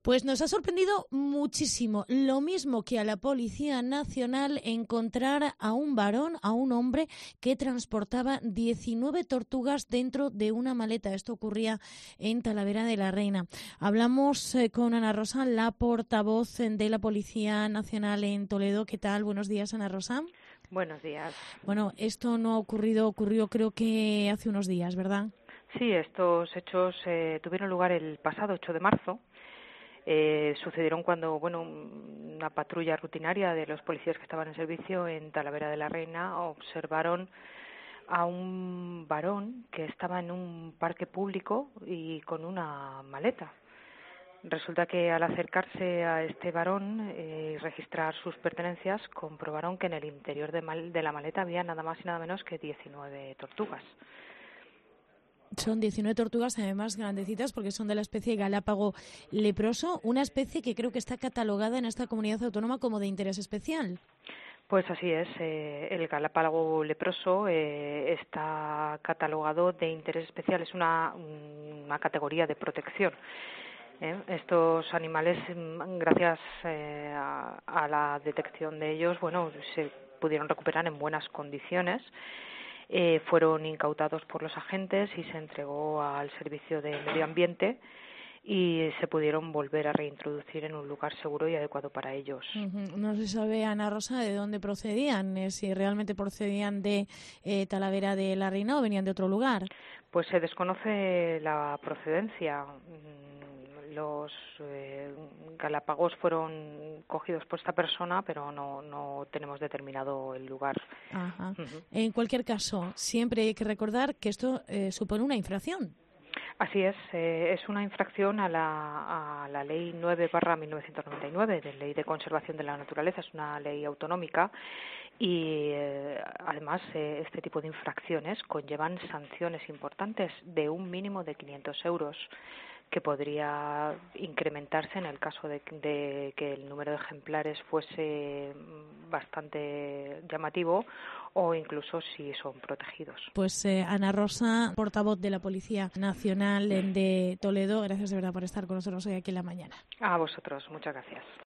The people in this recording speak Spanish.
Pues nos ha sorprendido muchísimo, lo mismo que a la Policía Nacional, encontrar a un varón, a un hombre que transportaba 19 tortugas dentro de una maleta. Esto ocurría en Talavera de la Reina. Hablamos con Ana Rosa, la portavoz de la Policía Nacional en Toledo. ¿Qué tal? Buenos días, Ana Rosa. Buenos días. Bueno, esto no ha ocurrido, creo que hace unos días, ¿verdad? Sí, estos hechos tuvieron lugar el pasado 8 de marzo. Sucedieron cuando, una patrulla rutinaria de los policías que estaban en servicio en Talavera de la Reina observaron a un varón que estaba en un parque público y con una maleta. Resulta que al acercarse a este varón y registrar sus pertenencias, comprobaron que en el interior de la maleta había nada más y nada menos que 19 tortugas. Son 19 tortugas, además grandecitas, porque son de la especie Galápago leproso, una especie que creo que está catalogada en esta comunidad autónoma como de interés especial. Pues así es, el galápago leproso está catalogado de interés especial, es una categoría de protección. Estos animales, gracias a la detección de ellos, se pudieron recuperar en buenas condiciones. Fueron incautados por los agentes y se entregó al Servicio de Medio Ambiente y se pudieron volver a reintroducir en un lugar seguro y adecuado para ellos. No se sabe, Ana Rosa, de dónde procedían, si realmente procedían de Talavera de la Reina o venían de otro lugar. Pues se desconoce la procedencia. Los galápagos fueron cogidos por esta persona, pero no tenemos determinado el lugar. Ajá. En cualquier caso, siempre hay que recordar que esto supone una infracción. Así es una infracción a la Ley 9/1999, de Ley de Conservación de la Naturaleza, es una ley autonómica y además este tipo de infracciones conllevan sanciones importantes de un mínimo de 500 euros que podría incrementarse en el caso de que el número de ejemplares fuese bastante llamativo o incluso si son protegidos. Pues Ana Rosa, portavoz de la Policía Nacional de Toledo, gracias de verdad por estar con nosotros hoy aquí en la mañana. A vosotros, muchas gracias.